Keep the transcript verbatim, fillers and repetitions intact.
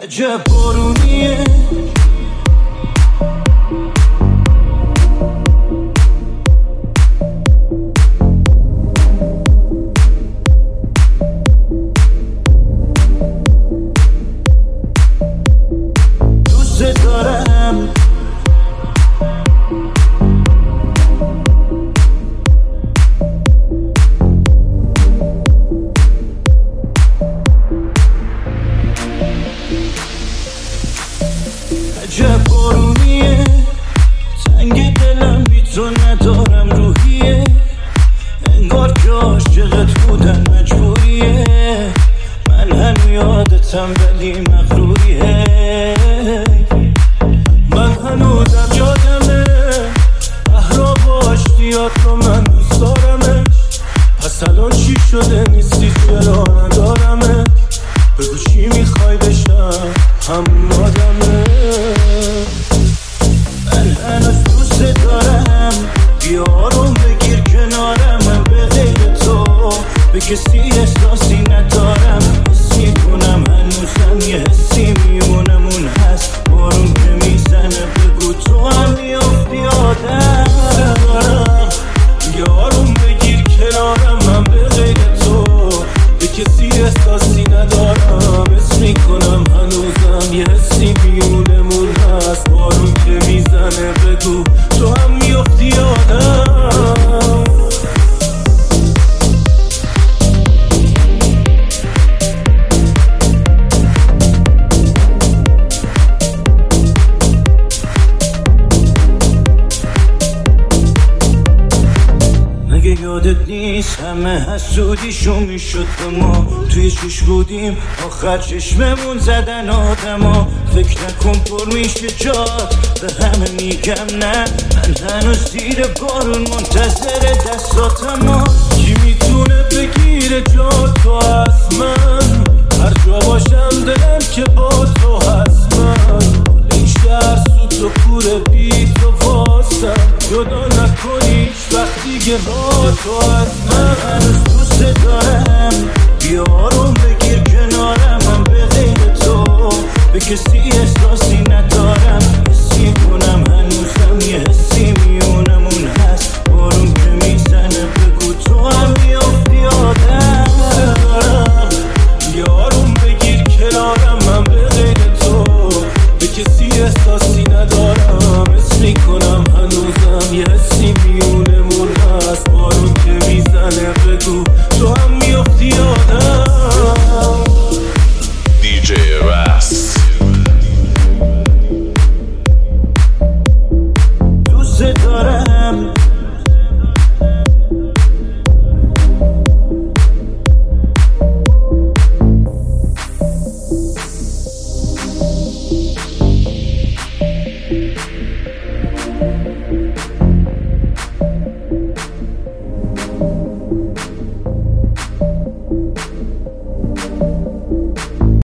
عجب بارونیه دوست دارم عجب بارونیه تنگ دلم بی تو ندارم روحیه انگار که عاشقت بودن مجبوریه من هم یادتم ولی مغروریه من هنوزم یادمه احراب و اشتیاق رو من دوست دارمش پس الان چی شده نیستی چرا ندارمه بگو چی میخوای بشم همون آدمه من هنوز دوست دارم بیارم بگیر کنارم من به غیر تو به کسی احساسی ندارم حس میکنم هنوزم یه حسی میمونم اون هست بارون که میزنه بگو تو هم میافتی آدم بیارم بگیر کنارم من به غیر تو به کسی احساسی ندارم حس میکنم هنوزم یه حسی میونمون هست بارون که میزنه بگو تو هم میافتی آدم مگه یادت نیست همه حسودیشو میشد به ما توی چیش بودیم آخر چشممون زدن آدما فکر نکن پر میشه جات به همه میگم نه من هنوز زیر بارون منتظر دستاتم کی میتونه بگیره جا تو از من هر جا باشم دلم که با تو هست من این شهر سوت و کوره بی تو واسم جدا نکنی هیچ وقت دیگه با تو از من هنوز دوست دارم بیارم بگیر کنارم من به غیر تو به کسی احساسی ندارم حسی کنم هنوزم یه حسی میونم اون هست بارون که میزنه بگو تو هم میافتی آدم بیارم بگیر کنارم من به غیر تو به کسی احساسی ندارم حس میکنم هنوزم یه حسی میونمون هست بارون که میزنه بگو تو هم میافتی آدم دی جی راس دوست دارم